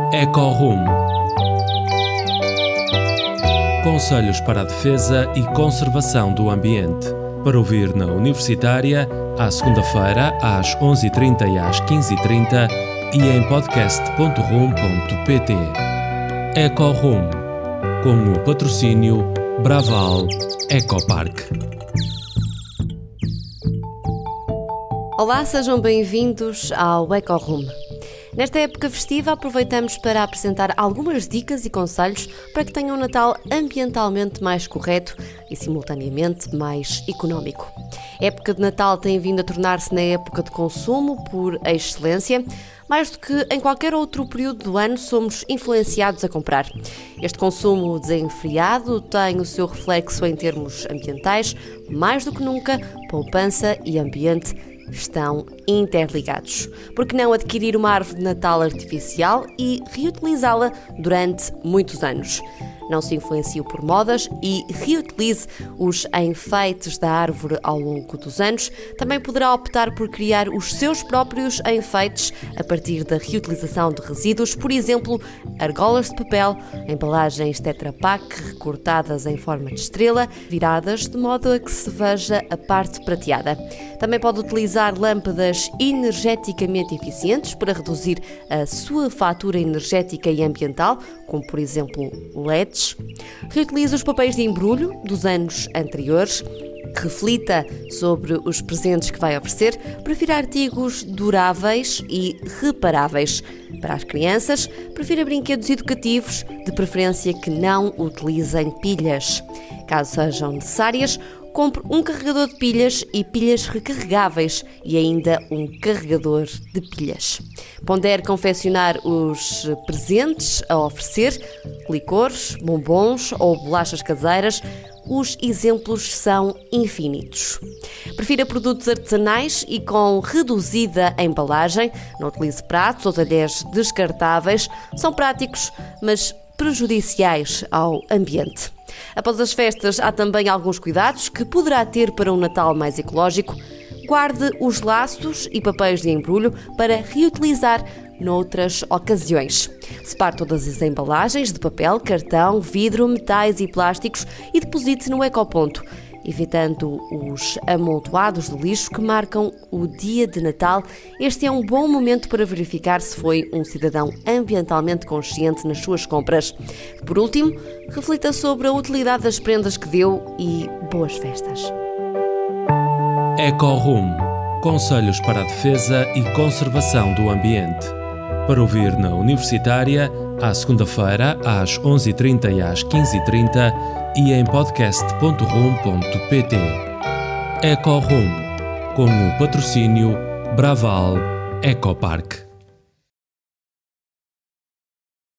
Ecorum. Conselhos para a defesa e conservação do ambiente. Para ouvir na Universitária, à segunda-feira, às 11h30 e às 15h30 e em podcast.rum.pt. Ecorum, com o patrocínio Braval Ecopark. Olá, sejam bem-vindos ao Ecorum. Nesta época festiva, aproveitamos para apresentar algumas dicas e conselhos para que tenham um Natal ambientalmente mais correto e, simultaneamente, mais económico. A época de Natal tem vindo a tornar-se na época de consumo por excelência. Mais do que em qualquer outro período do ano, somos influenciados a comprar. Este consumo desenfreado tem o seu reflexo em termos ambientais. Mais do que nunca, poupança e ambiente estão interligados. Por que não adquirir uma árvore de Natal artificial e reutilizá-la durante muitos anos? Não se influencie por modas e reutilize os enfeites da árvore ao longo dos anos. Também poderá optar por criar os seus próprios enfeites a partir da reutilização de resíduos, por exemplo, argolas de papel, embalagens Tetra Pak recortadas em forma de estrela, viradas de modo a que se veja a parte prateada. Também pode utilizar lâmpadas energeticamente eficientes para reduzir a sua fatura energética e ambiental, como por exemplo LEDs. Reutilize os papéis de embrulho dos anos anteriores. Reflita sobre os presentes que vai oferecer. Prefira artigos duráveis e reparáveis. Para as crianças, prefira brinquedos educativos, de preferência que não utilizem pilhas. Caso sejam necessárias, compre um carregador de pilhas e pilhas recarregáveis e ainda um carregador de pilhas. Pondere confeccionar os presentes a oferecer, licores, bombons ou bolachas caseiras. Os exemplos são infinitos. Prefira produtos artesanais e com reduzida embalagem. Não utilize pratos ou talheres descartáveis. São práticos, mas prejudiciais ao ambiente. Após as festas, há também alguns cuidados que poderá ter para um Natal mais ecológico. Guarde os laços e papéis de embrulho para reutilizar noutras ocasiões. Separe todas as embalagens de papel, cartão, vidro, metais e plásticos e deposite no ecoponto, evitando os amontoados de lixo que marcam o dia de Natal. Este é um bom momento para verificar se foi um cidadão ambientalmente consciente nas suas compras. Por último, reflita sobre a utilidade das prendas que deu e boas festas. Ecorum. Conselhos para a defesa e conservação do ambiente. Para ouvir na Universitária, à segunda-feira, às 11h30 e às 15h30 e em podcast.rum.pt. Ecorum, com o patrocínio Braval Ecopark.